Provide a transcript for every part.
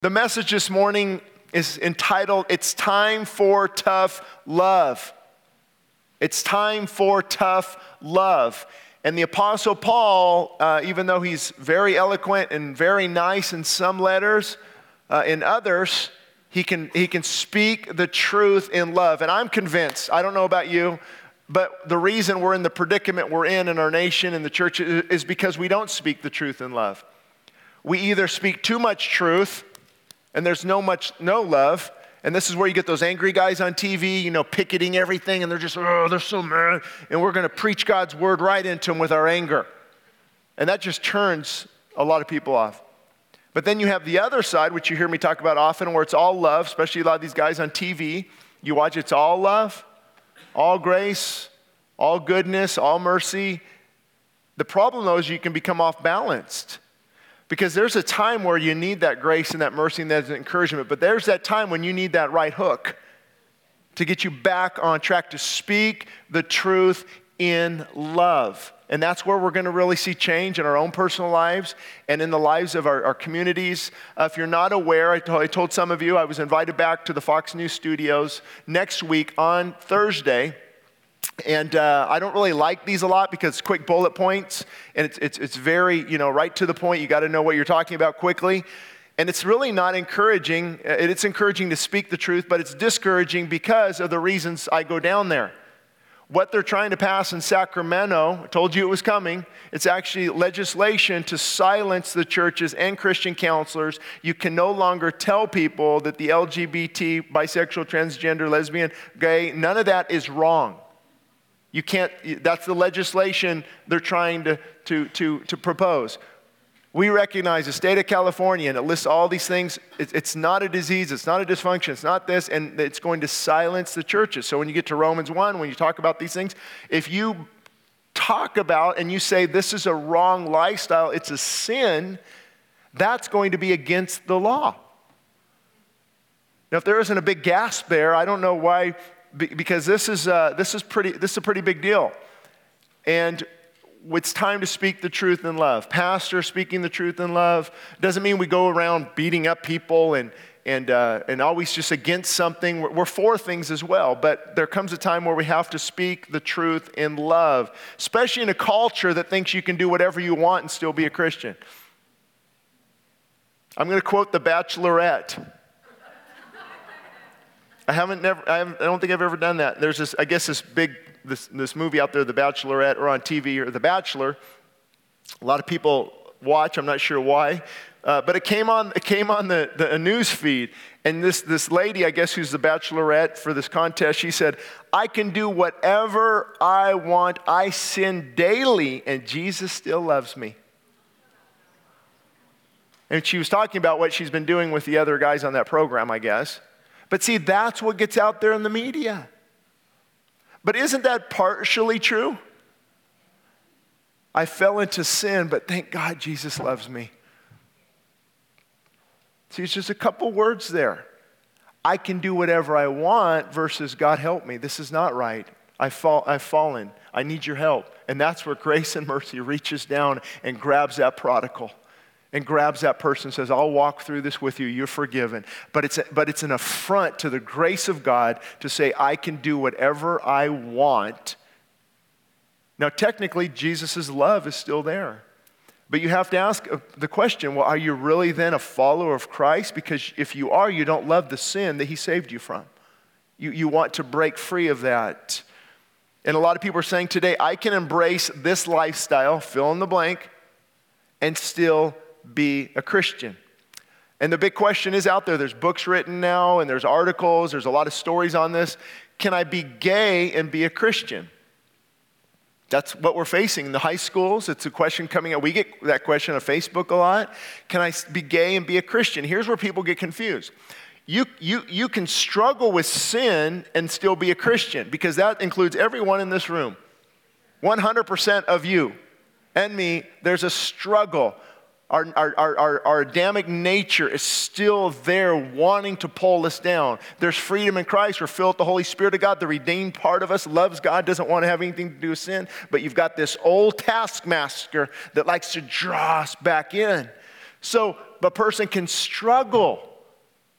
The message this morning is entitled, It's Time for Tough Love. It's time for tough love. And the Apostle Paul, even though he's very eloquent and very nice in some letters, in others, he can speak the truth in love. And I'm convinced, I don't know about you, but the reason we're in the predicament we're in our nation and the church is because we don't speak the truth in love. We either speak too much truth and there's no love, and this is where you get those angry guys on TV, picketing everything, and they're just, they're so mad, and we're going to preach God's word right into them with our anger. And that just turns a lot of people off. But then you have the other side, which you hear me talk about often, where it's all love, especially a lot of these guys on TV. You watch, it's all love, all grace, all goodness, all mercy. The problem, though, is you can become off balanced. Because there's a time where you need that grace and that mercy and that encouragement, but there's that time when you need that right hook to get you back on track to speak the truth in love. And that's where we're going to really see change in our own personal lives and in the lives of our communities. If you're not aware, I told some of you I was invited back to the Fox News studios next week on Thursday. And I don't really like these a lot because it's quick bullet points, and it's very, right to the point. You got to know what you're talking about quickly. And it's really not encouraging. It's encouraging to speak the truth, but it's discouraging because of the reasons I go down there. What they're trying to pass in Sacramento, I told you it was coming, it's actually legislation to silence the churches and Christian counselors. You can no longer tell people that the LGBT, bisexual, transgender, lesbian, gay, none of that is wrong. You can't, that's the legislation they're trying to propose. We recognize the state of California, and it lists all these things. It's not a disease, it's not a dysfunction, it's not this, and it's going to silence the churches. So when you get to Romans 1, when you talk about these things, if you talk about and you say this is a wrong lifestyle, it's a sin, that's going to be against the law. Now, if there isn't a big gasp there, I don't know why. Because this is a pretty big deal. And it's time to speak the truth in love. Pastor speaking the truth in love doesn't mean we go around beating up people and always just against something. We're for things as well, but there comes a time where we have to speak the truth in love, especially in a culture that thinks you can do whatever you want and still be a Christian. I'm going to quote The Bachelorette. I don't think I've ever done that. There's this movie out there, The Bachelorette, or on TV, or The Bachelor. A lot of people watch. I'm not sure why, but it came on the news feed, and this lady, I guess, who's the Bachelorette for this contest, she said, "I can do whatever I want. I sin daily, and Jesus still loves me." And she was talking about what she's been doing with the other guys on that program, I guess. But see, that's what gets out there in the media. But isn't that partially true? I fell into sin, but thank God Jesus loves me. See, it's just a couple words there. I can do whatever I want versus God help me. This is not right. I've fallen. I need your help. And that's where grace and mercy reaches down and grabs that prodigal. And grabs that person and says, I'll walk through this with you, you're forgiven. But it's an affront to the grace of God to say, I can do whatever I want. Now, technically, Jesus' love is still there. But you have to ask the question, well, are you really then a follower of Christ? Because if you are, you don't love the sin that he saved you from. You want to break free of that. And a lot of people are saying today, I can embrace this lifestyle, fill in the blank, and still be a Christian. And the big question is out there. There's books written now, and there's articles. There's a lot of stories on this. Can I be gay and be a Christian? That's what we're facing in the high schools. It's a question coming up. We get that question on Facebook a lot. Can I be gay and be a Christian? Here's where people get confused. You can struggle with sin and still be a Christian, because that includes everyone in this room. 100% of you and me, there's a struggle. Our Adamic nature is still there wanting to pull us down. There's freedom in Christ. We're filled with the Holy Spirit of God. The redeemed part of us loves God, doesn't want to have anything to do with sin. But you've got this old taskmaster that likes to draw us back in. So a person can struggle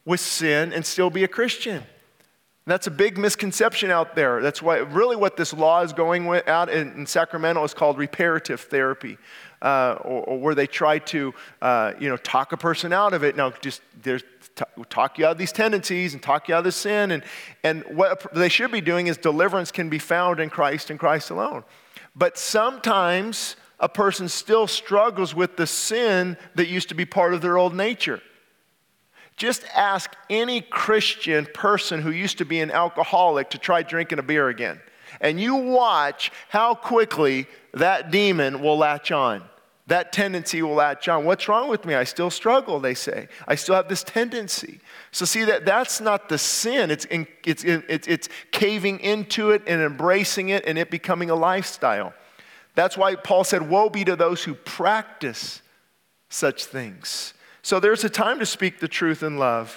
with sin and still be a Christian. That's a big misconception out there. That's why really what this law is going out in Sacramento is called reparative therapy, or where they try to talk a person out of it. No, just talk you out of these tendencies and talk you out of this sin. And what they should be doing is deliverance can be found in Christ and Christ alone. But sometimes a person still struggles with the sin that used to be part of their old nature. Just ask any Christian person who used to be an alcoholic to try drinking a beer again. And you watch how quickly that demon will latch on. That tendency will latch on. What's wrong with me? I still struggle, they say. I still have this tendency. So see, that's not the sin. It's caving into it and embracing it and it becoming a lifestyle. That's why Paul said, woe be to those who practice such things. So there's a time to speak the truth in love.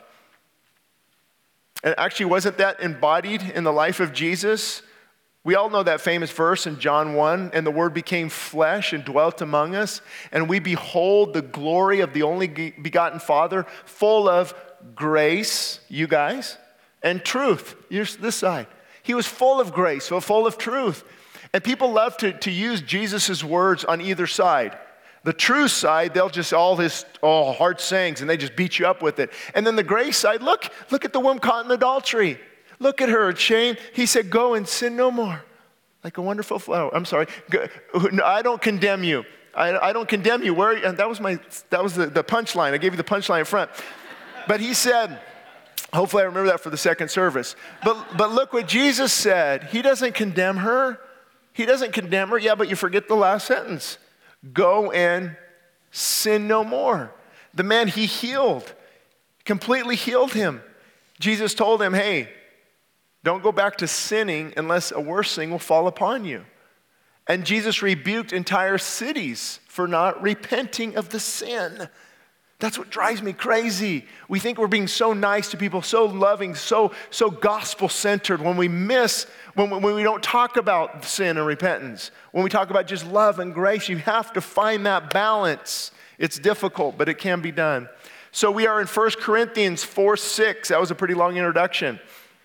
And actually, wasn't that embodied in the life of Jesus? We all know that famous verse in John 1, and the Word became flesh and dwelt among us, and we behold the glory of the only begotten Father, full of grace, you guys, and truth. Here's this side. He was full of grace, so full of truth. And people love to use Jesus' words on either side. The true side, they'll just all hard sayings, and they just beat you up with it. And then the grace side, look at the woman caught in adultery. Look at her, shame. He said, go and sin no more. Like a wonderful flower. I'm sorry. I don't condemn you. I don't condemn you. And that was the punchline. I gave you the punchline in front. But he said, hopefully I remember that for the second service. But look what Jesus said. He doesn't condemn her. He doesn't condemn her. Yeah, but you forget the last sentence. Go and sin no more. The man he healed, completely healed him. Jesus told him, hey, don't go back to sinning unless a worse thing will fall upon you. And Jesus rebuked entire cities for not repenting of the sin. That's what drives me crazy. We think we're being so nice to people, so loving, so gospel-centered when we when we don't talk about sin and repentance. When we talk about just love and grace, you have to find that balance. It's difficult, but it can be done. So we are in 1 Corinthians 4:6. That was a pretty long introduction.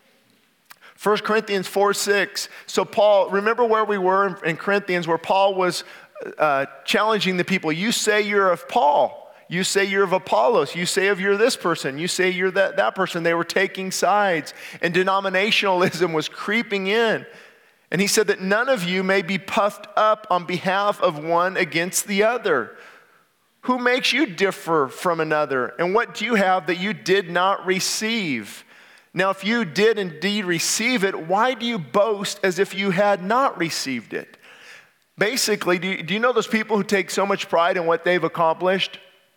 1 Corinthians 4:6. So Paul, remember where we were in Corinthians, where Paul was challenging the people. You say you're of Paul. You say you're of Apollos. You say you're this person. You say you're that person. They were taking sides, and denominationalism was creeping in. And he said that none of you may be puffed up on behalf of one against the other. Who makes you differ from another? And what do you have that you did not receive? Now, if you did indeed receive it, why do you boast as if you had not received it? Basically, do you know those people who take so much pride in what they've accomplished?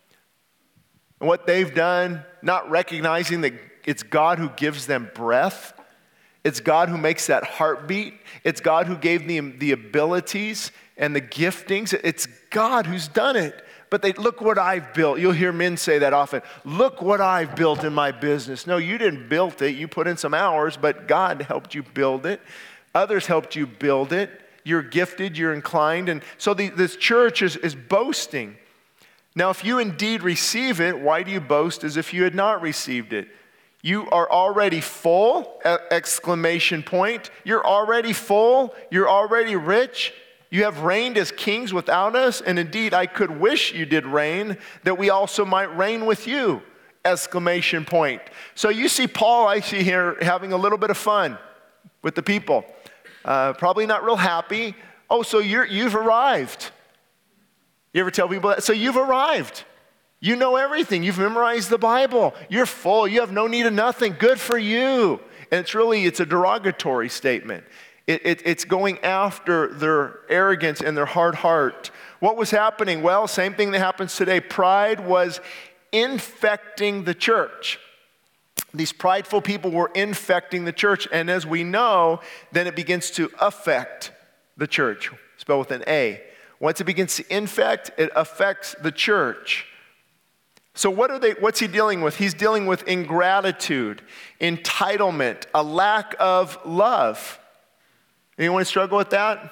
And what they've done, not recognizing that it's God who gives them breath. It's God who makes that heartbeat. It's God who gave them the abilities and the giftings. It's God who's done it. But they look what I've built. You'll hear men say that often. Look what I've built in my business. No, you didn't build it. You put in some hours, but God helped you build it. Others helped you build it. You're gifted, you're inclined. And so this church is boasting. Now, if you indeed receive it, why do you boast as if you had not received it? You are already full, exclamation point. You're already full. You're already rich. You have reigned as kings without us. And indeed, I could wish you did reign, that we also might reign with you, exclamation point. So you see Paul, I see here, having a little bit of fun with the people. Probably not real happy. Oh, so you've arrived. You ever tell people that? So you've arrived. You know everything. You've memorized the Bible. You're full. You have no need of nothing. Good for you. And it's a derogatory statement. It's going after their arrogance and their hard heart. What was happening? Well, same thing that happens today. Pride was infecting the church. These prideful people were infecting the church. And as we know, then it begins to affect the church. Spelled with an A. Once it begins to infect, it affects the church. So what's he dealing with? He's dealing with ingratitude, entitlement, a lack of love. Anyone struggle with that?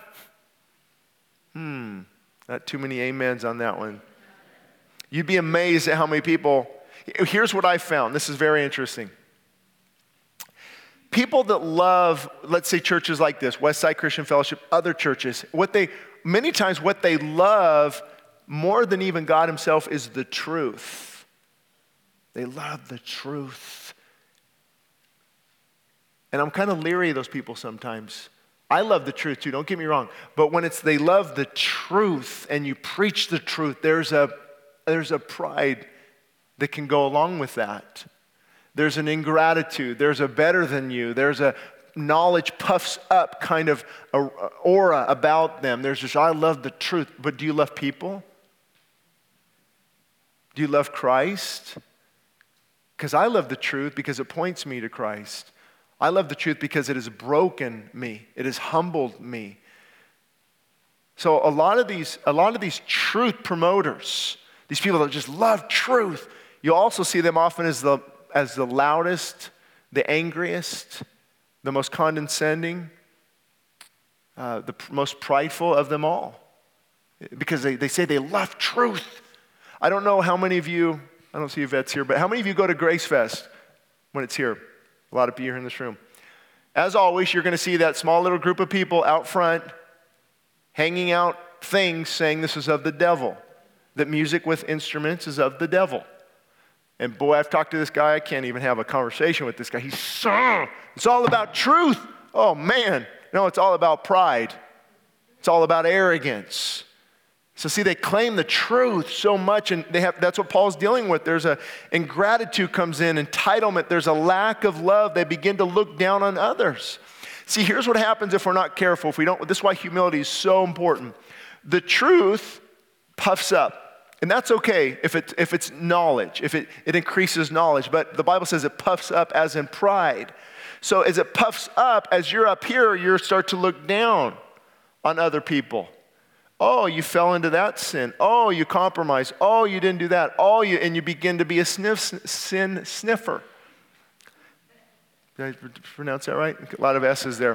Not too many amens on that one. You'd be amazed at how many people, Here's what I found. This is very interesting. People that love, let's say churches like this, Westside Christian Fellowship, other churches, many times what they love more than even God himself is the truth. They love the truth. And I'm kind of leery of those people sometimes. I love the truth too, don't get me wrong. But when they love the truth and you preach the truth, there's a pride that can go along with that. There's an ingratitude. There's a better than you. There's a knowledge puffs up kind of aura about them. There's just, I love the truth. But do you love people? Do you love Christ? Because I love the truth because it points me to Christ. I love the truth because it has broken me. It has humbled me. So a lot of these truth promoters, these people that just love truth, you also see them often as the loudest, the angriest, the most condescending, the most prideful of them all. Because they say they love truth. I don't know how many of you, I don't see Yvette's here, but how many of you go to Grace Fest when it's here? A lot of you are in this room. As always, you're going to see that small little group of people out front hanging out things saying this is of the devil. That music with instruments is of the devil. And boy, I've talked to this guy. I can't even have a conversation with this guy. It's all about truth. Oh, man. No, it's all about pride. It's all about arrogance. So see, they claim the truth so much, and that's what Paul's dealing with. There's ingratitude comes in, entitlement. There's a lack of love. They begin to look down on others. See, here's what happens if we're not careful. This is why humility is so important. The truth puffs up. And that's okay if it's knowledge, if it increases knowledge. But the Bible says it puffs up as in pride. So as it puffs up, as you're up here, you start to look down on other people. Oh, you fell into that sin. Oh, you compromised. Oh, you didn't do that. And you begin to be a sin sniffer. Did I pronounce that right? A lot of S's there.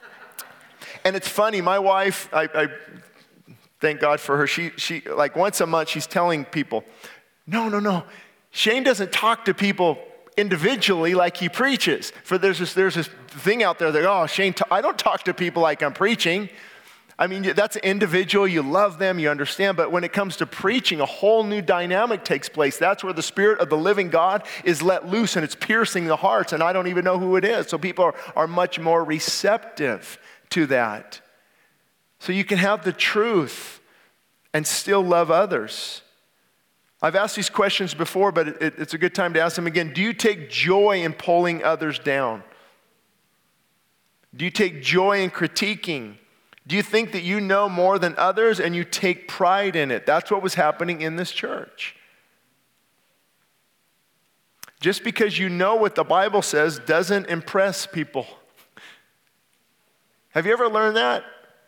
And it's funny, my wife, I thank God for her. She like once a month, she's telling people, no. Shane doesn't talk to people individually like he preaches. There's this thing out there that, Shane, I don't talk to people like I'm preaching. I mean, that's individual. You love them, you understand. But when it comes to preaching, a whole new dynamic takes place. That's where the Spirit of the living God is let loose, and it's piercing the hearts, and I don't even know who it is. So people are much more receptive to that. So you can have the truth and still love others. I've asked these questions before, but it's a good time to ask them again. Do you take joy in pulling others down? Do you take joy in critiquing? Do you think that you know more than others and you take pride in it? That's what was happening in this church. Just because you know what the Bible says doesn't impress people. Have you ever learned that?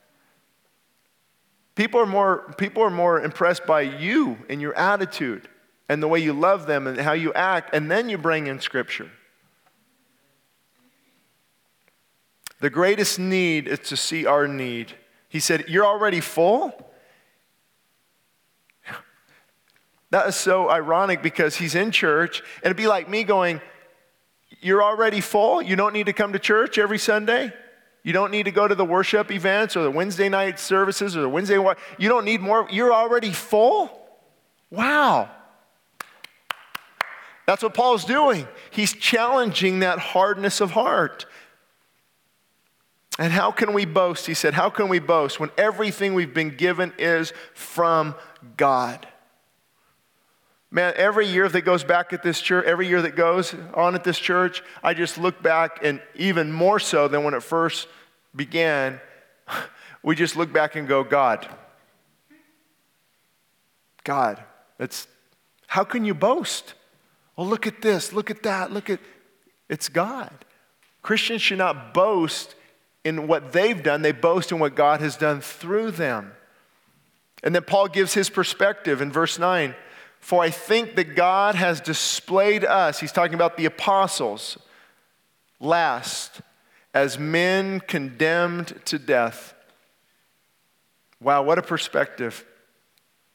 People are more impressed by you and your attitude and the way you love them and how you act, and then you bring in Scripture. The greatest need is to see our need. He said, you're already full? That is so ironic because he's in church, and it'd be like me going, you're already full? You don't need to come to church every Sunday? You don't need to go to the worship events or the Wednesday night services or the Wednesday, you don't need more? You're already full? Wow. That's what Paul's doing. He's challenging that hardness of heart. And how can we boast? He said, how can we boast when everything we've been given is from God? Man, every year that goes back at this church, every year that goes on at this church, I just look back, and even more so than when it first began, we just look back and go, God. How can you boast? Well, look at this, look at that, it's God. Christians should not boast in what they've done, they boast in what God has done through them. And then Paul gives his perspective in verse 9. For I think that God has displayed us, he's talking about the apostles, last, as men condemned to death. Wow, what a perspective.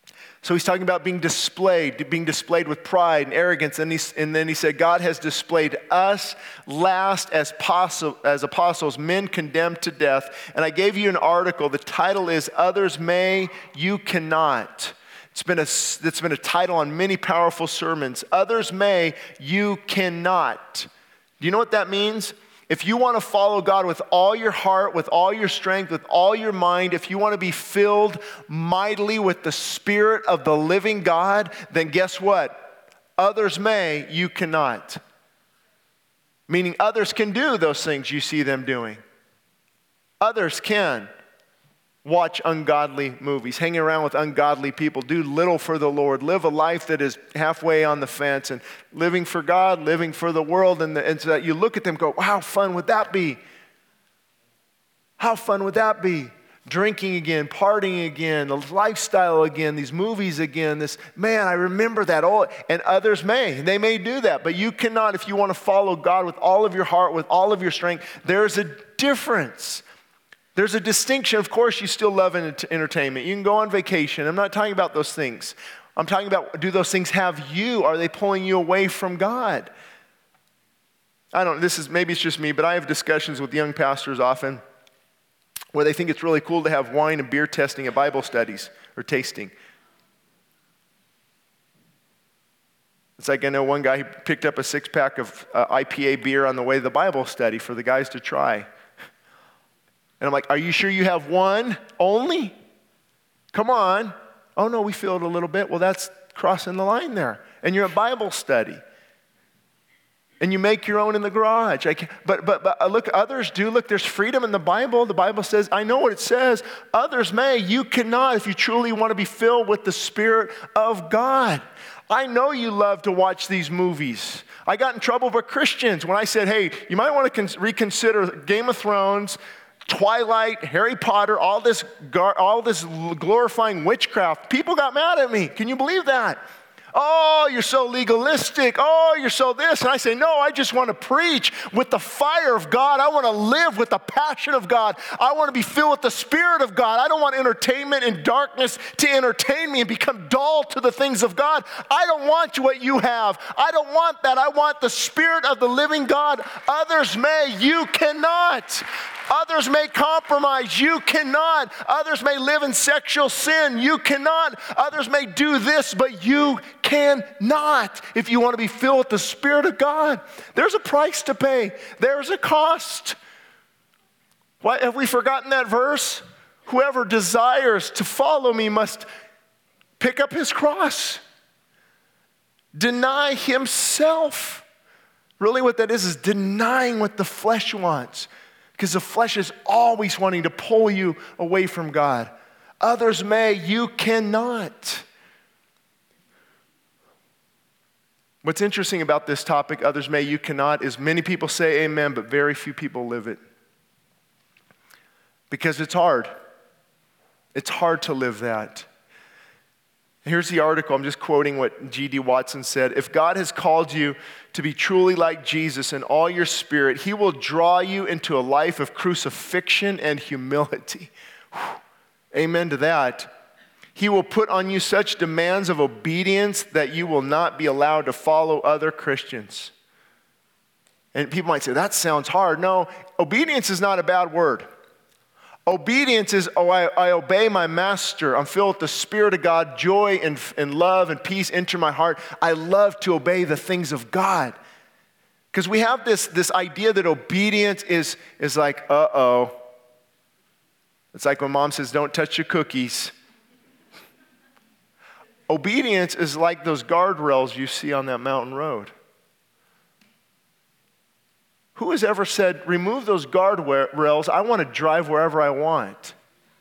So he's talking about being displayed with pride and arrogance. And then he said, God has displayed us last as apostles, men condemned to death. And I gave you an article. The title is Others May, You Cannot. It's been a title on many powerful sermons. Others may, you cannot. Do you know what that means? If you want to follow God with all your heart, with all your strength, with all your mind, if you want to be filled mightily with the Spirit of the living God, then guess what? Others may, you cannot. Meaning others can do those things you see them doing. Others can watch ungodly movies, hang around with ungodly people, do little for the Lord, live a life that is halfway on the fence, and living for God, living for the world, and so that you look at them and go, how fun would that be? How fun would that be? Drinking again, partying again, the lifestyle again, these movies again, this, man, I remember that. Oh, and others they may do that, but you cannot if you want to follow God with all of your heart, with all of your strength. There's a difference. There's a distinction. Of course, you still love entertainment. You can go on vacation. I'm not talking about those things. I'm talking about, do those things have you? Are they pulling you away from God? Maybe it's just me, but I have discussions with young pastors often where they think it's really cool to have wine and beer testing at Bible studies or tasting. It's like I know one guy, he picked up a 6-pack of IPA beer on the way to the Bible study for the guys to try. And I'm like, are you sure you have one only? Come on. Oh, no, we feel it a little bit. Well, that's crossing the line there. And you're at Bible study. And you make your own in the garage. But look, others do. Look, there's freedom in the Bible. The Bible says, I know what it says. Others may. You cannot if you truly want to be filled with the Spirit of God. I know you love to watch these movies. I got in trouble with Christians when I said, hey, you might want to reconsider Game of Thrones, Twilight, Harry Potter, all this glorifying witchcraft. People got mad at me. Can you believe that? Oh, you're so legalistic. Oh, you're so this. And I say, no, I just want to preach with the fire of God. I want to live with the passion of God. I want to be filled with the Spirit of God. I don't want entertainment and darkness to entertain me and become dull to the things of God. I don't want what you have. I don't want that. I want the Spirit of the living God. Others may, you cannot. Others may compromise. You cannot. Others may live in sexual sin. You cannot. Others may do this, but you cannot if you want to be filled with the Spirit of God. There's a price to pay. There's a cost. Why have we forgotten that verse? Whoever desires to follow me must pick up his cross, deny himself. Really what that is denying what the flesh wants. Because the flesh is always wanting to pull you away from God. Others may, you cannot. What's interesting about this topic, others may, you cannot, is many people say amen, but very few people live it. Because it's hard. It's hard to live that. Here's the article. I'm just quoting what G.D. Watson said. If God has called you to be truly like Jesus in all your spirit, he will draw you into a life of crucifixion and humility. Whew. Amen to that. He will put on you such demands of obedience that you will not be allowed to follow other Christians. And people might say, that sounds hard. No, obedience is not a bad word. Obedience is, I obey my master. I'm filled with the Spirit of God. Joy and love and peace enter my heart. I love to obey the things of God. Because we have this idea that obedience is like, uh-oh. It's like when mom says, don't touch your cookies. Obedience is like those guardrails you see on that mountain road. Who has ever said, remove those guardrails, I want to drive wherever I want.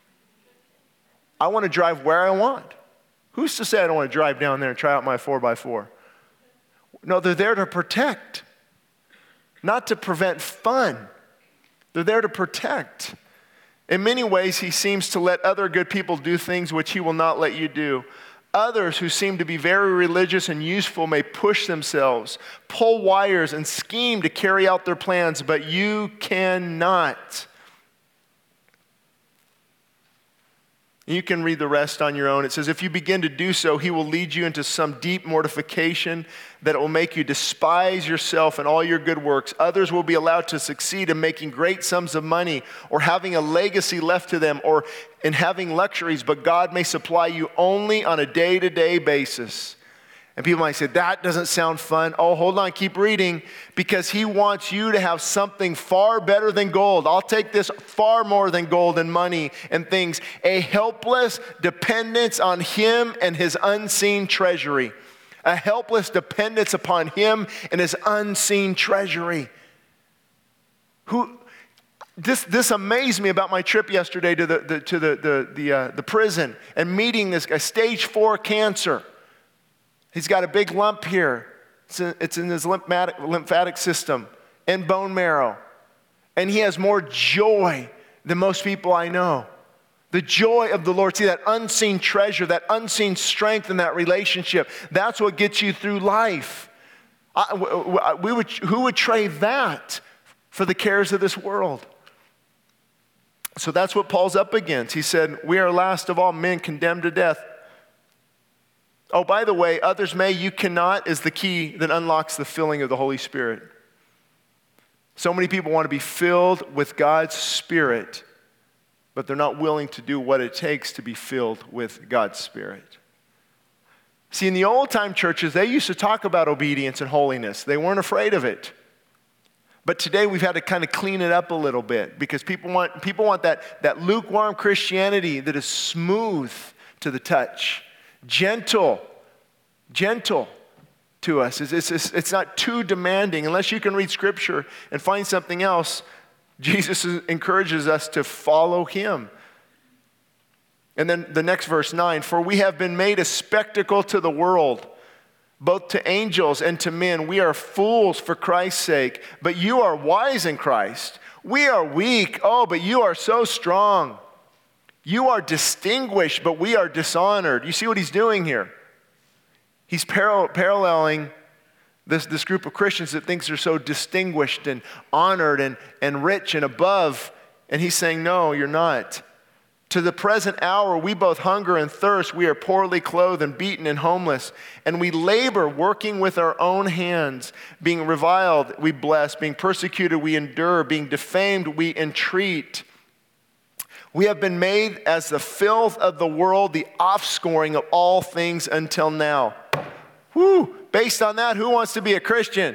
I want to drive where I want. Who's to say I don't want to drive down there and try out my 4x4? No, they're there to protect, not to prevent fun. They're there to protect. In many ways, he seems to let other good people do things which he will not let you do. Others who seem to be very religious and useful may push themselves, pull wires, and scheme to carry out their plans, but you cannot. You can read the rest on your own. It says, if you begin to do so, he will lead you into some deep mortification that it will make you despise yourself and all your good works. Others will be allowed to succeed in making great sums of money or having a legacy left to them or in having luxuries, but God may supply you only on a day-to-day basis. And people might say, that doesn't sound fun. Oh, hold on, keep reading, because he wants you to have something far better than gold. I'll take this far more than gold and money and things. A helpless dependence on him and his unseen treasury. A helpless dependence upon him and his unseen treasury. This amazed me about my trip yesterday to the prison and meeting this guy, stage 4 cancer. He's got a big lump here. It's in his lymphatic system and bone marrow. And he has more joy than most people I know. The joy of the Lord. See, that unseen treasure, that unseen strength in that relationship, that's what gets you through life. Who would trade that for the cares of this world? So that's what Paul's up against. He said, we are last of all men condemned to death. Oh, by the way, others may, you cannot is the key that unlocks the filling of the Holy Spirit. So many people want to be filled with God's Spirit, but they're not willing to do what it takes to be filled with God's Spirit. See, in the old-time churches, they used to talk about obedience and holiness. They weren't afraid of it. But today we've had to kind of clean it up a little bit because people want that lukewarm Christianity that is smooth to the touch. Gentle to us. It's not too demanding. Unless you can read Scripture and find something else, Jesus encourages us to follow him. And then the next verse 9, for we have been made a spectacle to the world, both to angels and to men. We are fools for Christ's sake, but you are wise in Christ. We are weak, but you are so strong. You are distinguished, but we are dishonored. You see what he's doing here? He's paralleling this group of Christians that thinks they're so distinguished and honored and rich and above. And he's saying, no, you're not. To the present hour, we both hunger and thirst. We are poorly clothed and beaten and homeless. And we labor, working with our own hands. Being reviled, we bless. Being persecuted, we endure. Being defamed, we entreat. We have been made as the filth of the world, the offscoring of all things until now. Whew. Based on that, who wants to be a Christian?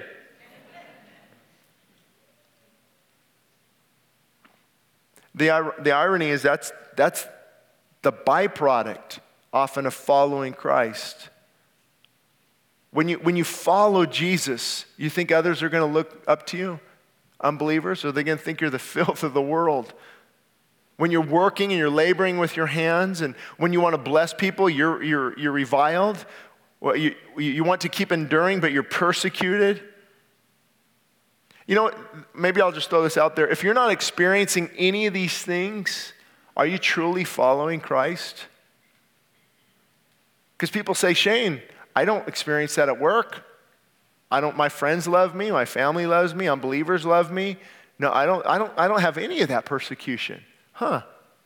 The irony is that's the byproduct often of following Christ. When you follow Jesus, you think others are going to look up to you, unbelievers, or are they going to think you're the filth of the world? When you're working and you're laboring with your hands, and when you want to bless people, you're reviled. Well, you want to keep enduring, but you're persecuted. You know, maybe I'll just throw this out there. If you're not experiencing any of these things, are you truly following Christ? Because people say, Shane, I don't experience that at work. My friends love me, my family loves me, unbelievers love me. No, I don't have any of that persecution. Huh.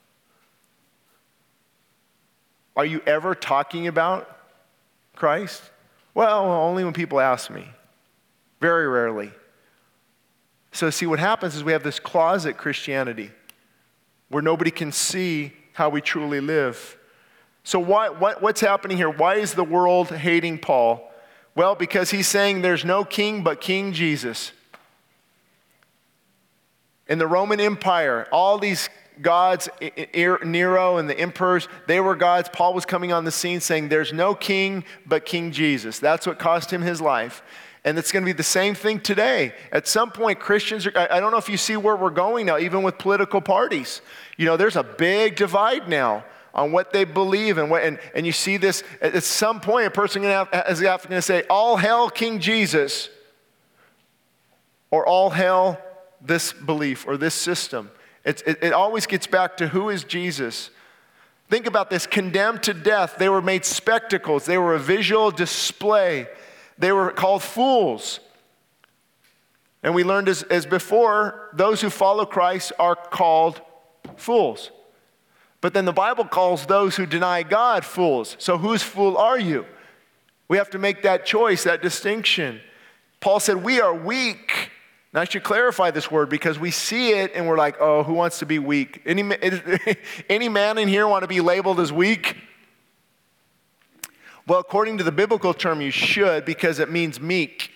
Are you ever talking about Christ? Well, only when people ask me. Very rarely. So see, what happens is we have this closet Christianity where nobody can see how we truly live. So what's happening here? Why is the world hating Paul? Well, because he's saying there's no king but King Jesus. In the Roman Empire, all these gods, Nero and the emperors, they were gods. Paul was coming on the scene saying there's no king but King Jesus. That's what cost him his life. And it's going to be the same thing today. At some point, Christians I don't know if you see where we're going now, even with political parties. You know, there's a big divide now on what they believe and you see this, at some point, a person is going to say, all hail King Jesus, or all hail this belief or this system. It always gets back to who is Jesus. Think about this, condemned to death. They were made spectacles. They were a visual display. They were called fools. And we learned as before, those who follow Christ are called fools. But then the Bible calls those who deny God fools. So whose fool are you? We have to make that choice, that distinction. Paul said, we are weak. Now I should clarify this word because we see it and we're like, oh, who wants to be weak? Any man in here want to be labeled as weak? Well, according to the biblical term, you should because it means meek.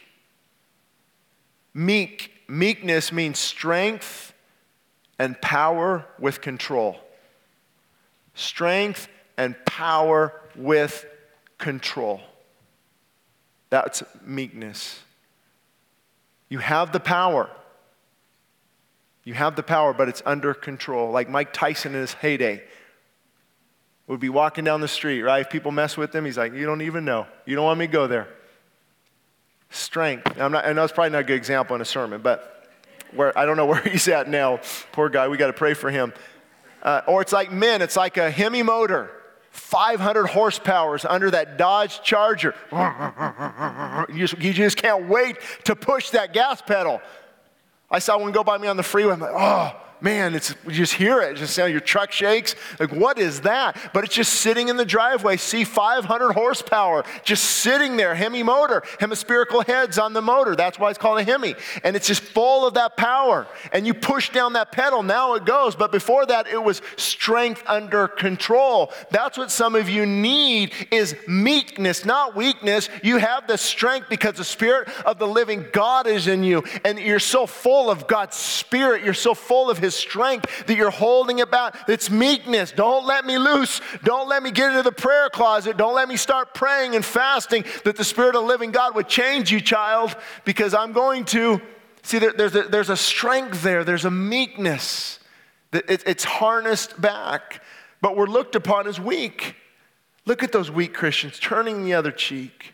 Meekness means strength and power with control. Strength and power with control. That's meekness. You have the power. You have the power, but it's under control. Like Mike Tyson in his heyday would be walking down the street, right? If people mess with him, he's like, you don't even know. You don't want me to go there. Strength. I know it's probably not a good example in a sermon, but I don't know where he's at now. Poor guy, we got to pray for him. Or it's like men, it's like a Hemi motor. 500 horsepower under that Dodge Charger. You just can't wait to push that gas pedal. I saw one go by me on the freeway. I'm like, oh, man, you just hear it. Just your truck shakes. Like, what is that? But it's just sitting in the driveway. See 500 horsepower just sitting there. Hemi motor, hemispherical heads on the motor. That's why it's called a Hemi. And it's just full of that power. And you push down that pedal, now it goes. But before that, it was strength under control. That's what some of you need is meekness, not weakness. You have the strength because the Spirit of the living God is in you. And you're so full of God's Spirit. You're so full of His strength that you're holding it back. It's meekness. Don't let me loose. Don't let me get into the prayer closet. Don't let me start praying and fasting that the Spirit of the living God would change you, child, because I'm going to. See, there's a strength there. There's a meekness. It's harnessed back, but we're looked upon as weak. Look at those weak Christians turning the other cheek.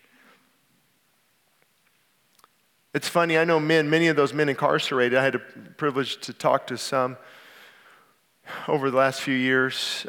It's funny, I know many of those men incarcerated. I had the privilege to talk to some over the last few years.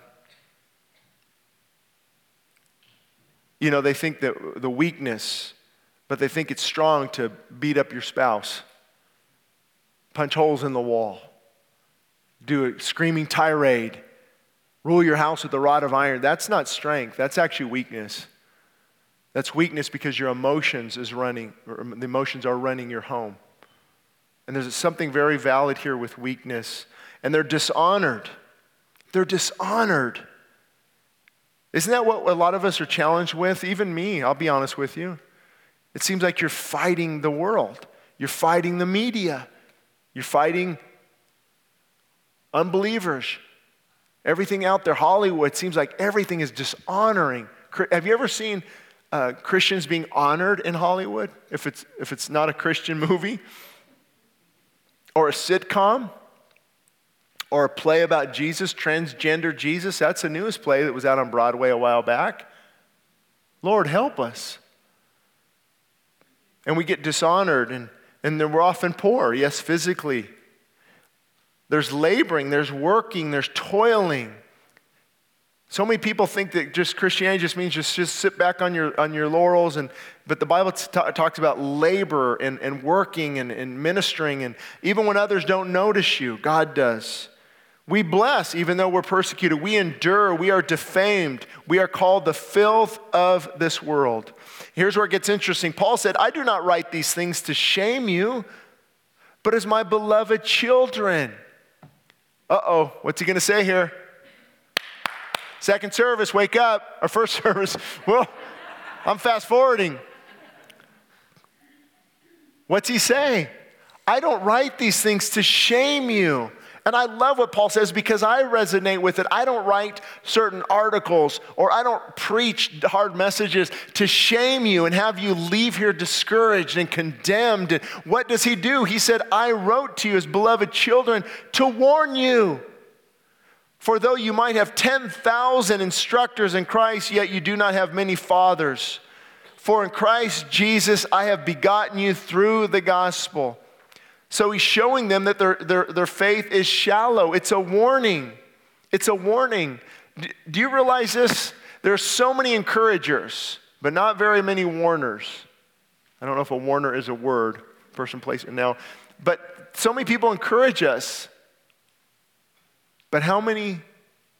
They think that the weakness, but they think it's strong to beat up your spouse, punch holes in the wall, do a screaming tirade, rule your house with a rod of iron. That's not strength. That's actually weakness. That's weakness because your emotions are running your home. And there's something very valid here with weakness. And they're dishonored. They're dishonored. Isn't that what a lot of us are challenged with? Even me, I'll be honest with you. It seems like you're fighting the world. You're fighting the media. You're fighting unbelievers. Everything out there, Hollywood, seems like everything is dishonoring. Have you ever seen Christians being honored in Hollywood, if it's not a Christian movie, or a sitcom, or a play about Jesus, transgender Jesus? That's the newest play that was out on Broadway a while back. Lord, help us. And we get dishonored, and then we're often poor, yes, physically. There's laboring, there's working, there's toiling. So many people think that just Christianity just means just sit back on your laurels, but the Bible talks about labor and working and ministering, and even when others don't notice you, God does. We bless even though we're persecuted. We endure. We are defamed. We are called the filth of this world. Here's where it gets interesting. Paul said, I do not write these things to shame you, but as my beloved children. Uh-oh, what's he going to say here? Second service, wake up. Our first service, well, I'm fast forwarding. What's he saying? I don't write these things to shame you. And I love what Paul says because I resonate with it. I don't write certain articles or I don't preach hard messages to shame you and have you leave here discouraged and condemned. And what does he do? He said, I wrote to you as beloved children to warn you. For though you might have 10,000 instructors in Christ, yet you do not have many fathers. For in Christ Jesus I have begotten you through the gospel. So he's showing them that their faith is shallow. It's a warning. It's a warning. Do you realize this? There are so many encouragers, but not very many warners. I don't know if a warner is a word, person, place, and now. But so many people encourage us. But how many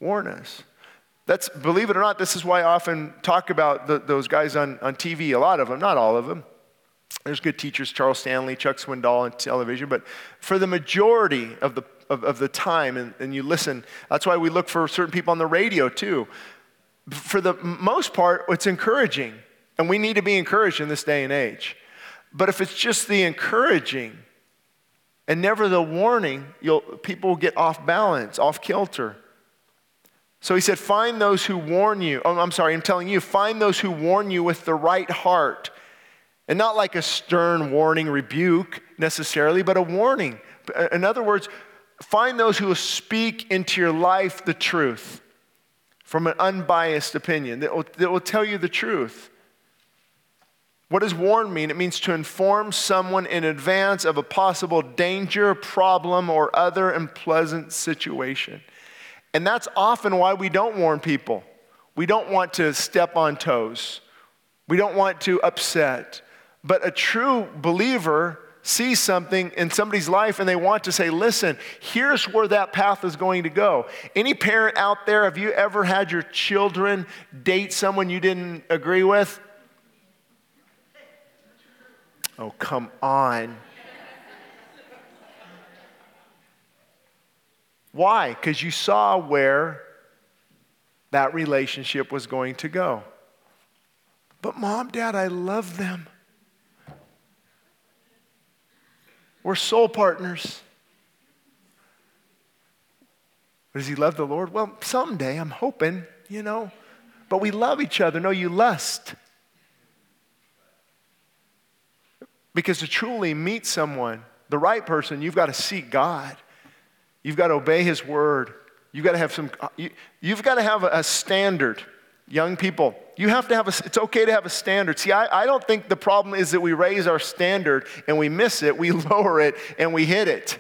warn us. That's, believe it or not, this is why I often talk about those guys on TV, a lot of them, not all of them. There's good teachers, Charles Stanley, Chuck Swindoll on television, but for the majority of the time, and you listen, that's why we look for certain people on the radio too. For the most part, it's encouraging, and we need to be encouraged in this day and age. But if it's just the encouraging and never the warning, people will get off balance, off kilter. So he said, find those who warn you. Oh, I'm sorry, I'm telling you, find those who warn you with the right heart. And not like a stern warning, rebuke necessarily, but a warning. In other words, find those who will speak into your life the truth from an unbiased opinion that will tell you the truth. What does warn mean? It means to inform someone in advance of a possible danger, problem, or other unpleasant situation. And that's often why we don't warn people. We don't want to step on toes. We don't want to upset. But a true believer sees something in somebody's life and they want to say, listen, here's where that path is going to go. Any parent out there, have you ever had your children date someone you didn't agree with? Oh, come on. Why? Because you saw where that relationship was going to go. But Mom, Dad, I love them. We're soul partners. Does he love the Lord? Well, someday, I'm hoping, But we love each other. No, you lust. Because to truly meet someone, the right person, you've got to seek God. You've got to obey his word. You've got to have a standard. Young people, it's okay to have a standard. See, I don't think the problem is that we raise our standard and we miss it. We lower it and we hit it.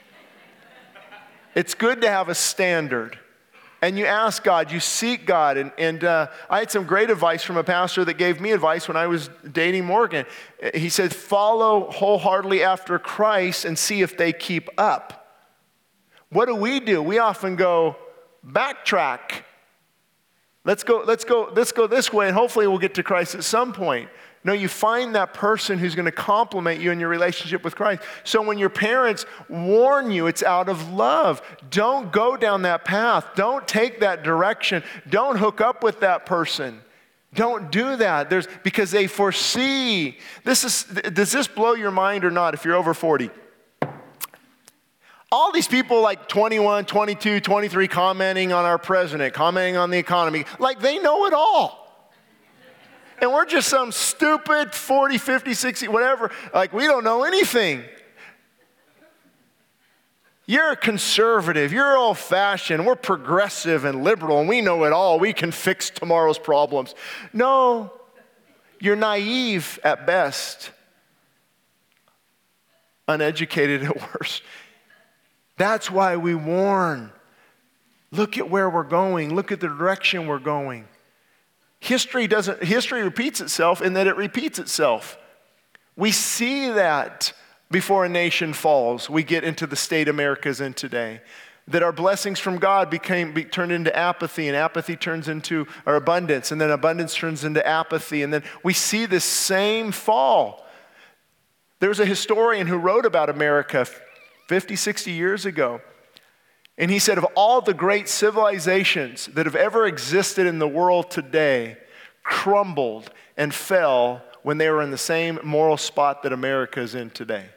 It's good to have a standard. And you ask God, you seek God. And I had some great advice from a pastor that gave me advice when I was dating Morgan. He said, follow wholeheartedly after Christ and see if they keep up. What do? We often go, backtrack. Let's go this way, and hopefully we'll get to Christ at some point. No, you find that person who's going to compliment you in your relationship with Christ. So when your parents warn you, it's out of love. Don't go down that path. Don't take that direction. Don't hook up with that person. Don't do that. Because they foresee. Does this blow your mind or not if you're over 40? All these people like 21, 22, 23 commenting on our president, commenting on the economy, like they know it all. And we're just some stupid 40, 50, 60, whatever, like we don't know anything. You're a conservative, you're old-fashioned, we're progressive and liberal, and we know it all. We can fix tomorrow's problems. No, you're naive at best, uneducated at worst. That's why we warn. Look at where we're going. Look at the direction we're going. History repeats itself in that it repeats itself. We see that before a nation falls. We get into the state America's in today. That our blessings from God turned into apathy, and apathy turns into our abundance, and then abundance turns into apathy, and then we see this same fall. There's a historian who wrote about America 50, 60 years ago. And he said, of all the great civilizations that have ever existed in the world today, crumbled and fell when they were in the same moral spot that America is in today.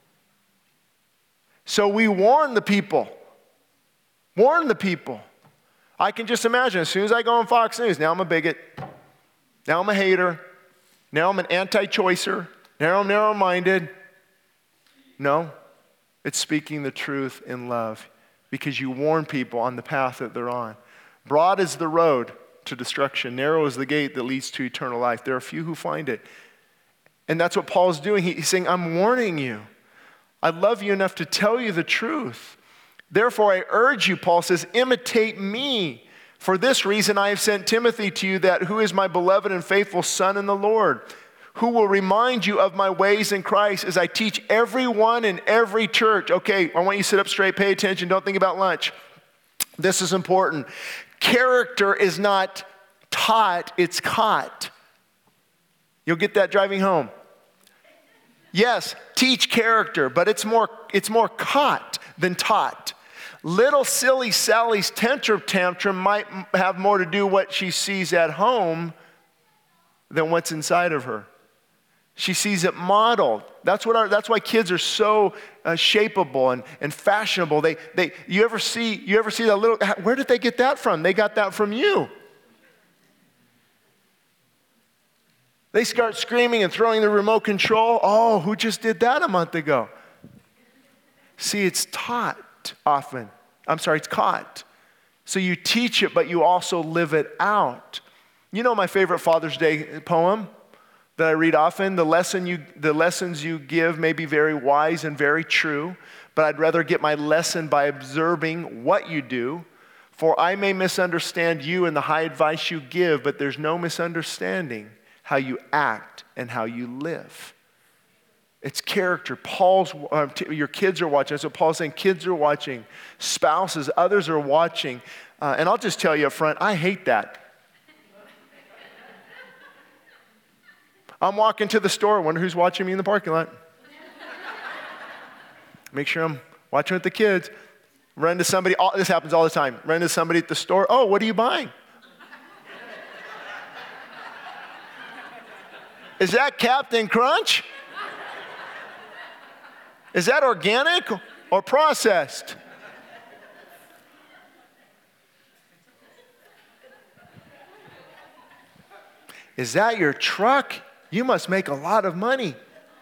So we warn the people. Warn the people. I can just imagine, as soon as I go on Fox News, now I'm a bigot. Now I'm a hater. Now I'm an anti-choicer. Now I'm narrow-minded. No. It's speaking the truth in love because you warn people on the path that they're on. Broad is the road to destruction. Narrow is the gate that leads to eternal life. There are few who find it. And that's what Paul's doing. He's saying, I'm warning you. I love you enough to tell you the truth. Therefore, I urge you, Paul says, imitate me. For this reason, I have sent Timothy to you, who is my beloved and faithful son in the Lord, who will remind you of my ways in Christ as I teach everyone in every church. Okay, I want you to sit up straight, pay attention, don't think about lunch. This is important. Character is not taught, it's caught. You'll get that driving home. Yes, teach character, but it's more caught than taught. Little silly Sally's tantrum might have more to do what she sees at home than what's inside of her. She sees it modeled. That's why kids are so shapeable and fashionable. You ever see that little? Where did they get that from? They got that from you. They start screaming and throwing the remote control. Oh, who just did that a month ago? See, it's taught often. It's caught. So you teach it, but you also live it out. You know my favorite Father's Day poem that I read often? The lessons you give may be very wise and very true, but I'd rather get my lesson by observing what you do. For I may misunderstand you and the high advice you give, but there's no misunderstanding how you act and how you live. It's character. Your kids are watching. That's what Paul's saying. Kids are watching. Spouses, others are watching. And I'll just tell you up front, I hate that. I'm walking to the store, wonder who's watching me in the parking lot. Make sure I'm watching with the kids. Run to somebody, this happens all the time. Run to somebody at the store, oh, what are you buying? Is that Captain Crunch? Is that organic or processed? Is that your truck? You must make a lot of money.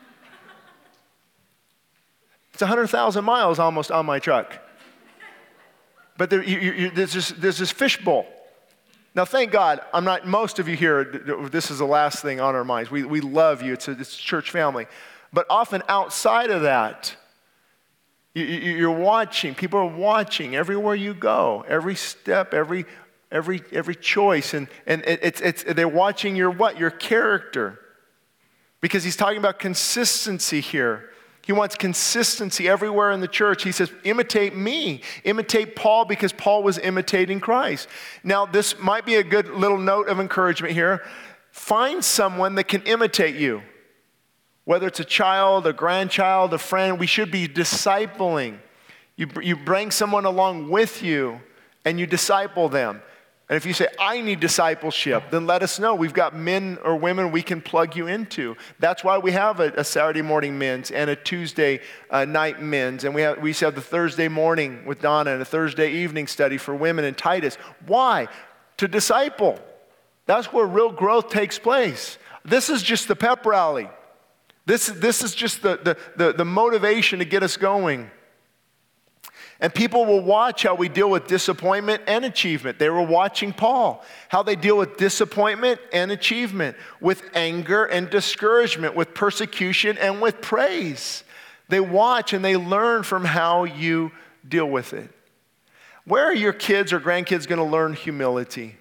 It's 100,000 miles almost on my truck. But there's this fishbowl. Now, thank God, most of you here, this is the last thing on our minds. We love you. It's a church family. But often outside of that, you're watching. People are watching everywhere you go, every step, every choice. And they're watching your character. Because he's talking about consistency here. He wants consistency everywhere in the church. He says, imitate me. Imitate Paul because Paul was imitating Christ. Now, this might be a good little note of encouragement here. Find someone that can imitate you. Whether it's a child, a grandchild, a friend, we should be discipling. You bring someone along with you and you disciple them. And if you say, I need discipleship, then let us know. We've got men or women we can plug you into. That's why we have a Saturday morning men's and a Tuesday night men's. And we used to have the Thursday morning with Donna and a Thursday evening study for women in Titus. Why? To disciple. That's where real growth takes place. This is just the pep rally. This is just the motivation to get us going. And people will watch how we deal with disappointment and achievement. They were watching Paul, how they deal with disappointment and achievement, with anger and discouragement, with persecution and with praise. They watch and they learn from how you deal with it. Where are your kids or grandkids going to learn humility?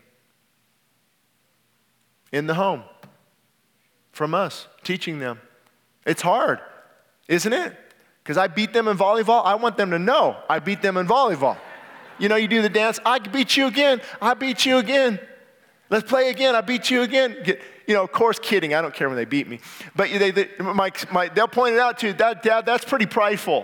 In the home. From us, teaching them. It's hard, isn't it? Because I beat them in volleyball. I want them to know I beat them in volleyball. You know, you do the dance. I beat you again. I beat you again. Let's play again. I beat you again. Of course, kidding. I don't care when they beat me. But they'll point it out to you. Dad, that's pretty prideful.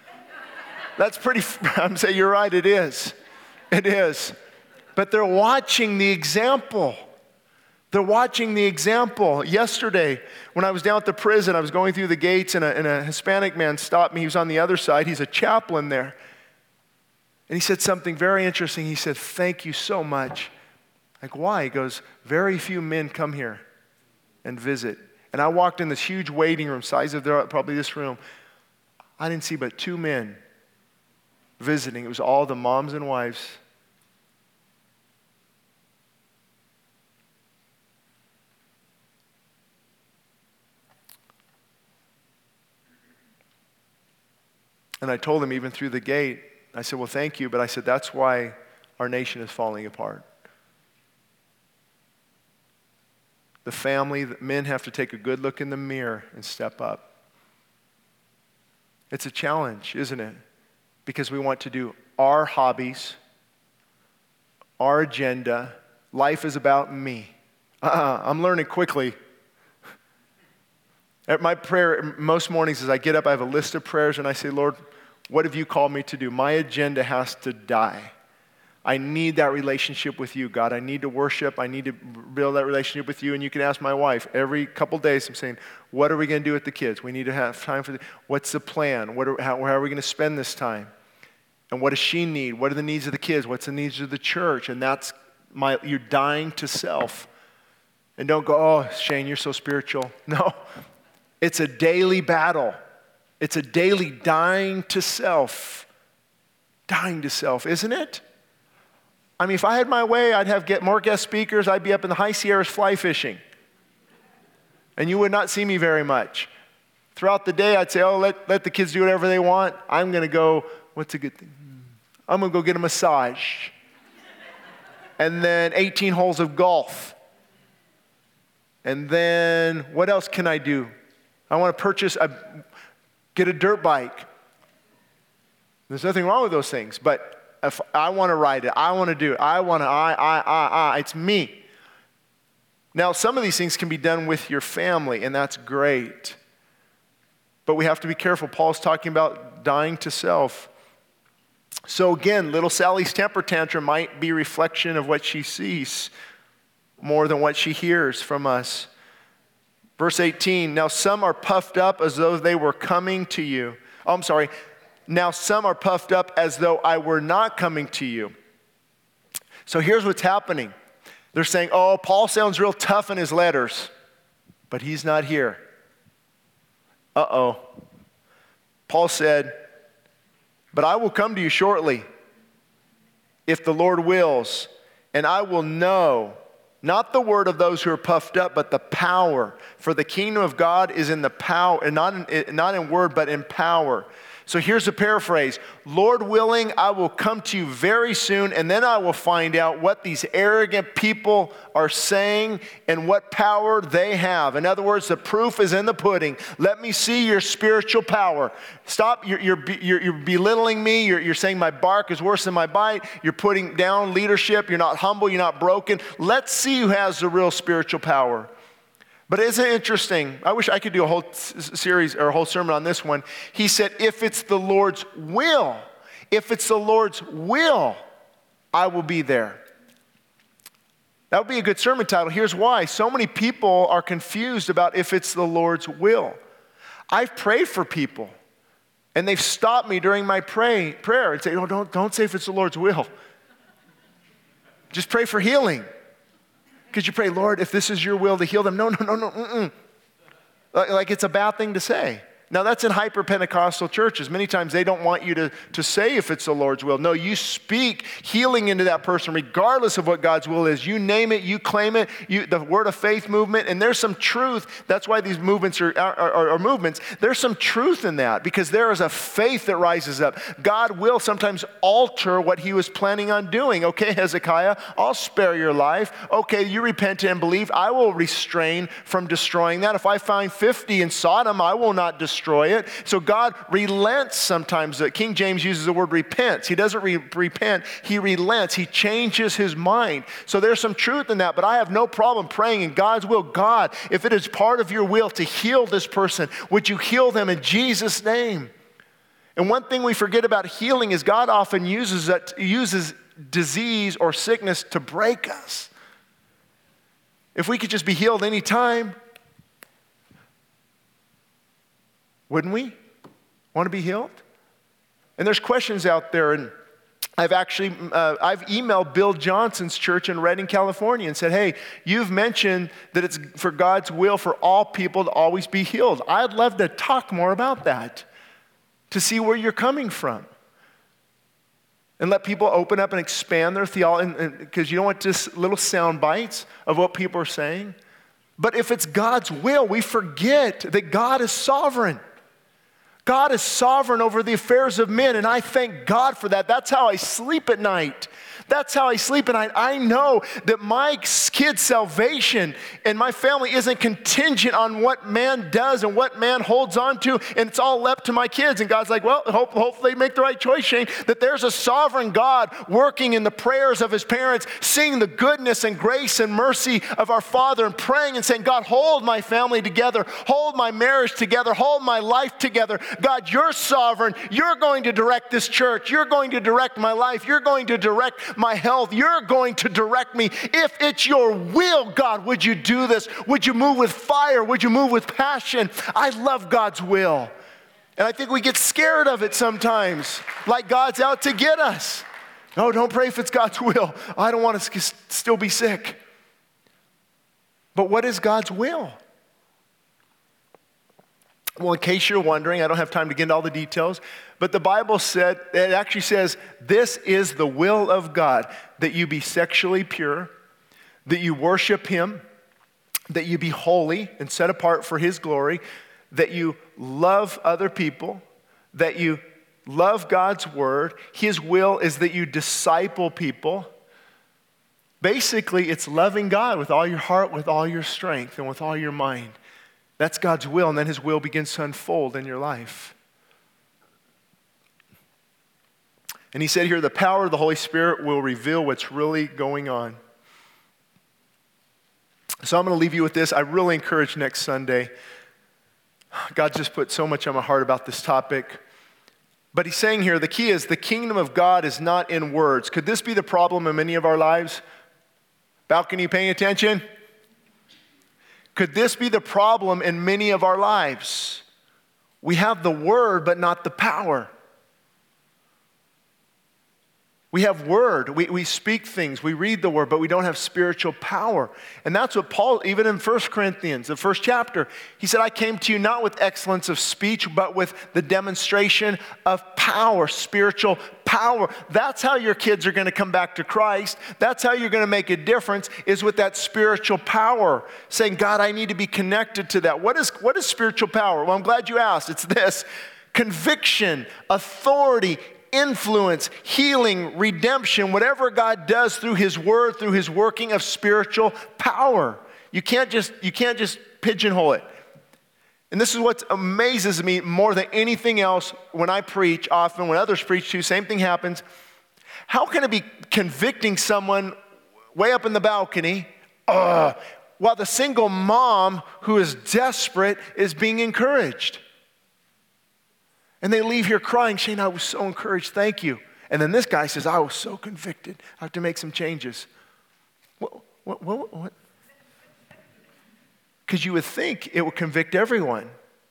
I'm saying, you're right, it is. It is. But they're watching the example. They're watching the example. Yesterday, when I was down at the prison, I was going through the gates, and a Hispanic man stopped me. He was on the other side. He's a chaplain there. And he said something very interesting. He said, thank you so much. Like, why? He goes, very few men come here and visit. And I walked in this huge waiting room, size of probably this room. I didn't see but 2 men visiting. It was all the moms and wives. And I told him even through the gate, I said, well, thank you, but I said, that's why our nation is falling apart. The family, the men have to take a good look in the mirror and step up. It's a challenge, isn't it? Because we want to do our hobbies, our agenda. Life is about me. I'm learning quickly. At my prayer, most mornings as I get up, I have a list of prayers and I say, Lord, what have you called me to do? My agenda has to die. I need that relationship with you, God. I need to worship. I need to build that relationship with you. And you can ask my wife every couple days, I'm saying, what are we going to do with the kids? We need to have time for what's the plan? How are we going to spend this time? And what does she need? What are the needs of the kids? What's the needs of the church? And that's you're dying to self. And don't go, oh, Shane, you're so spiritual. No, it's a daily battle. It's a daily dying to self. Dying to self, isn't it? I mean, if I had my way, I'd get more guest speakers. I'd be up in the high Sierras fly fishing. And you would not see me very much. Throughout the day, I'd say, oh, let the kids do whatever they want. I'm going to go, what's a good thing? I'm going to go get a massage. And then 18 holes of golf. And then what else can I do? I want to get a dirt bike. There's nothing wrong with those things, but if I want to ride it, I want to do it, it's me. Now, some of these things can be done with your family, and that's great. But we have to be careful. Paul's talking about dying to self. So again, little Sally's temper tantrum might be a reflection of what she sees more than what she hears from us. Verse 18, now some are puffed up as though they were coming to you. Oh, I'm sorry. Now some are puffed up as though I were not coming to you. So here's what's happening. They're saying, oh, Paul sounds real tough in his letters, but he's not here. Uh-oh. Paul said, but I will come to you shortly, if the Lord wills, and I will know, not the word of those who are puffed up, but the power. For the kingdom of God is in the power, and not in word, but in power. So here's a paraphrase. Lord willing, I will come to you very soon, and then I will find out what these arrogant people are saying and what power they have. In other words, the proof is in the pudding. Let me see your spiritual power. Stop, you're belittling me. You're saying my bark is worse than my bite. You're putting down leadership. You're not humble. You're not broken. Let's see who has the real spiritual power. But isn't it interesting? I wish I could do a whole series or a whole sermon on this one. He said, if it's the Lord's will, I will be there. That would be a good sermon title. Here's why. So many people are confused about if it's the Lord's will. I've prayed for people, and they've stopped me during my prayer and say, oh, don't say if it's the Lord's will. Just pray for healing. Could you pray, Lord, if this is your will to heal them? No. Like it's a bad thing to say. Now, that's in hyper-Pentecostal churches. Many times they don't want you to say if it's the Lord's will. No, you speak healing into that person regardless of what God's will is. You name it, you claim it, the word of faith movement, and there's some truth. That's why these movements are movements. There's some truth in that because there is a faith that rises up. God will sometimes alter what he was planning on doing. Okay, Hezekiah, I'll spare your life. Okay, you repent and believe. I will restrain from destroying that. If I find 50 in Sodom, I will not destroy it. So God relents sometimes. King James uses the word repents. He doesn't repent. He relents. He changes his mind. So there's some truth in that, but I have no problem praying in God's will. God, if it is part of your will to heal this person, would you heal them in Jesus' name? And one thing we forget about healing is God often uses disease or sickness to break us. If we could just be healed anytime, wouldn't we want to be healed? And there's questions out there, and I've emailed Bill Johnson's church in Redding, California, and said, hey, you've mentioned that it's for God's will for all people to always be healed. I'd love to talk more about that, to see where you're coming from. And let people open up and expand their theology, because you don't want just little sound bites of what people are saying. But if it's God's will, we forget that God is sovereign. God is sovereign over the affairs of men, and I thank God for that. That's how I sleep at night. That's how I sleep at night. I know that my kid's salvation and my family isn't contingent on what man does and what man holds on to, and it's all left to my kids. And God's like, well, hopefully they make the right choice, Shane, that there's a sovereign God working in the prayers of his parents, seeing the goodness and grace and mercy of our Father, and praying and saying, God, hold my family together, hold my marriage together, hold my life together. God, you're sovereign. You're going to direct this church. You're going to direct my life. You're going to direct my health. You're going to direct me. If it's your will, God, would you do this? Would you move with fire? Would you move with passion? I love God's will. And I think we get scared of it sometimes, like God's out to get us. No, don't pray if it's God's will. I don't want to still be sick. But what is God's will? Well, in case you're wondering, I don't have time to get into all the details, but the Bible said, it actually says, this is the will of God, that you be sexually pure, that you worship him, that you be holy and set apart for his glory, that you love other people, that you love God's word. His will is that you disciple people. Basically, it's loving God with all your heart, with all your strength, and with all your mind. That's God's will, and then his will begins to unfold in your life. And he said here, the power of the Holy Spirit will reveal what's really going on. So I'm going to leave you with this. I really encourage next Sunday. God just put so much on my heart about this topic. But he's saying here, the key is the kingdom of God is not in words. Could this be the problem in many of our lives? Balcony, paying attention? Could this be the problem in many of our lives? We have the word, but not the power. We have word, we speak things, we read the word, but we don't have spiritual power. And that's what Paul, even in 1 Corinthians, the first chapter, he said, I came to you not with excellence of speech, but with the demonstration of power, spiritual power. That's how your kids are going to come back to Christ. That's how you're going to make a difference, is with that spiritual power. Saying, God, I need to be connected to that. What is spiritual power? Well, I'm glad you asked. It's this: conviction, authority, influence, healing, redemption, whatever God does through his word, through his working of spiritual power. You can't just pigeonhole it. And this is what amazes me more than anything else when I preach, often when others preach too, same thing happens. How can it be convicting someone way up in the balcony while the single mom who is desperate is being encouraged? And they leave here crying, Shane, I was so encouraged, thank you. And then this guy says, I was so convicted, I have to make some changes. What? Because you would think it would convict everyone.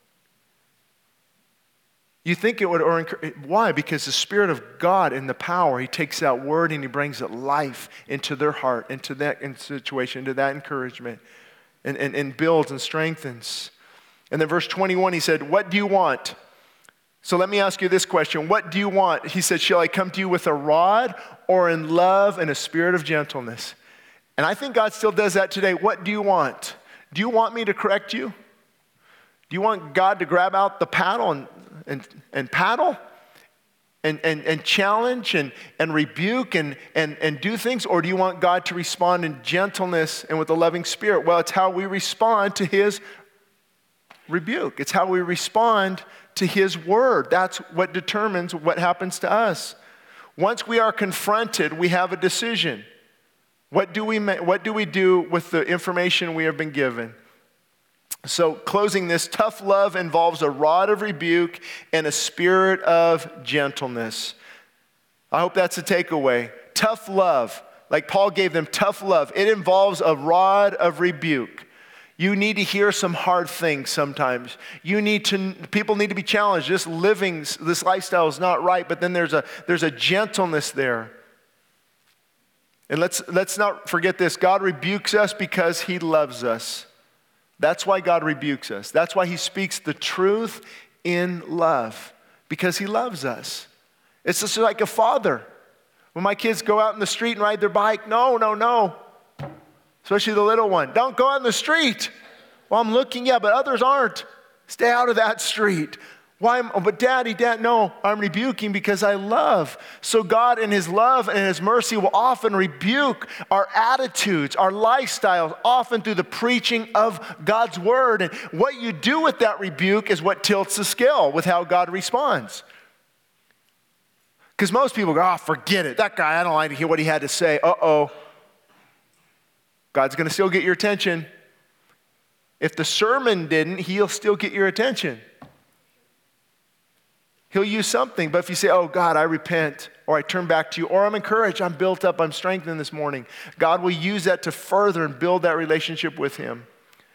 You think it would, why? Because the Spirit of God in the power, he takes that word and he brings it life into their heart, into that situation, into that encouragement, and builds and strengthens. And then verse 21, he said, what do you want? So let me ask you this question. What do you want? He said, shall I come to you with a rod or in love and a spirit of gentleness? And I think God still does that today. What do you want? Do you want me to correct you? Do you want God to grab out the paddle and paddle and challenge and rebuke and do things? Or do you want God to respond in gentleness and with a loving spirit? Well, it's how we respond to his rebuke. It's how we respond to his word. That's what determines what happens to us. Once we are confronted, we have a decision. What do we do with the information we have been given? So closing this, tough love involves a rod of rebuke and a spirit of gentleness. I hope that's a takeaway. Tough love, like Paul gave them tough love, it involves a rod of rebuke. You need to hear some hard things sometimes. People need to be challenged. This lifestyle is not right, but then there's a gentleness there. And let's not forget this. God rebukes us because he loves us. That's why God rebukes us. That's why he speaks the truth in love, because he loves us. It's just like a father. When my kids go out in the street and ride their bike, no. Especially the little one. Don't go out in the street. Well, I'm looking, but others aren't. Stay out of that street. But Dad, no, I'm rebuking because I love. So God in his love and his mercy will often rebuke our attitudes, our lifestyles, often through the preaching of God's word. And what you do with that rebuke is what tilts the scale with how God responds. Because most people go, forget it. That guy, I don't like to hear what he had to say. Uh-oh. God's going to still get your attention. If the sermon didn't, he'll still get your attention. He'll use something, but if you say, oh God, I repent, or I turn back to you, or I'm encouraged, I'm built up, I'm strengthened this morning, God will use that to further and build that relationship with him.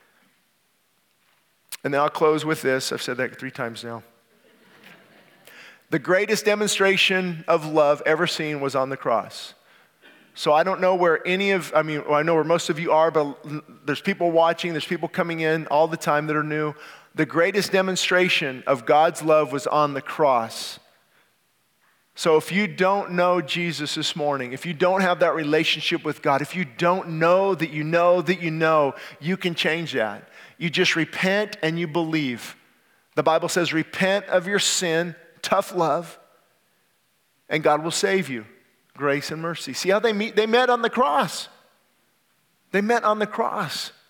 And then I'll close with this. I've said that 3 times now. The greatest demonstration of love ever seen was on the cross. So I don't know where I know where most of you are, but there's people watching, there's people coming in all the time that are new. The greatest demonstration of God's love was on the cross. So if you don't know Jesus this morning, if you don't have that relationship with God, if you don't know that you know that you know, you can change that. You just repent and you believe. The Bible says repent of your sin, tough love, and God will save you. Grace and mercy. See how they meet? They met on the cross. They met on the cross.